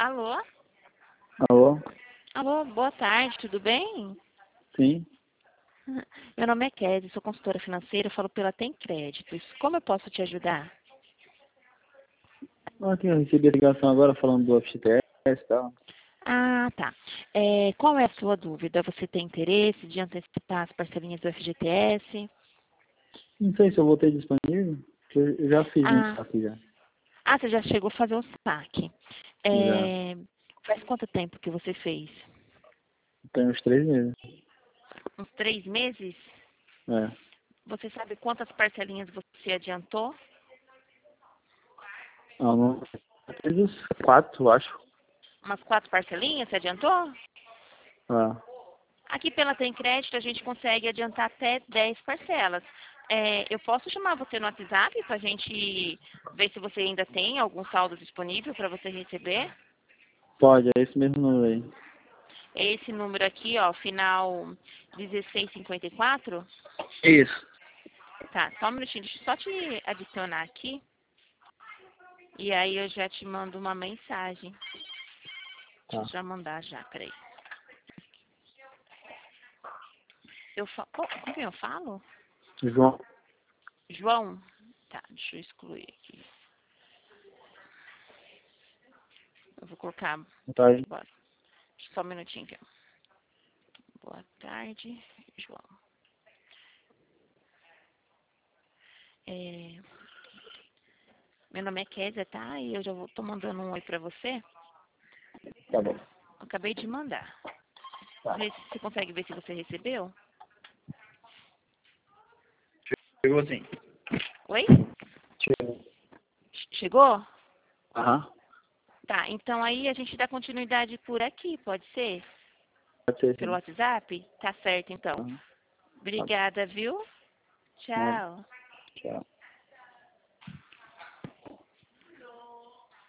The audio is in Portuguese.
Alô? Alô? Alô, boa tarde, tudo bem? Sim? Meu nome é Kézia, sou consultora financeira, falo pela Tem Créditos. Como eu posso te ajudar? Aqui eu recebi a ligação agora falando do FGTS e tal. Ah, tá. Qual é a sua dúvida? Você tem interesse de antecipar as parcelinhas do FGTS? Não sei se eu vou ter disponível, porque eu já fiz um Ah, saque já. você já chegou a fazer o saque. Já. Faz quanto tempo que você fez? Tem uns 3 meses. Uns 3 meses? É. Você sabe quantas parcelinhas você adiantou? Não, fiz os 4, acho. Umas 4 parcelinhas você adiantou? Ah, Aqui pela Tem Crédito a gente consegue adiantar até 10 parcelas. Eu posso chamar você no WhatsApp para a gente ver se você ainda tem algum saldo disponível para você receber? pode, é esse mesmo número aí. É esse número aqui, ó, final 1654. Isso. Tá, só um minutinho, deixa eu só te adicionar aqui. E aí eu já te mando uma mensagem. Deixa Tá. eu já mandar já, peraí. Com quem eu falo? João. João? Tá, deixa eu excluir aqui. Eu vou colocar. Tá aí. Bora. Só um minutinho aqui. Boa tarde, João. Meu nome é Kézia, tá? E eu já tô mandando um oi pra você. Tá bom. Acabei de mandar. Tá. Você consegue ver se você recebeu? Chegou sim. Oi? Chegou. Chegou? Aham. Tá, então aí a gente dá continuidade por aqui, pode ser? Pode ser Pelo sim. WhatsApp? Tá certo, então. Aham. Tá bom. Obrigada, viu? Nada. Tchau. Tchau.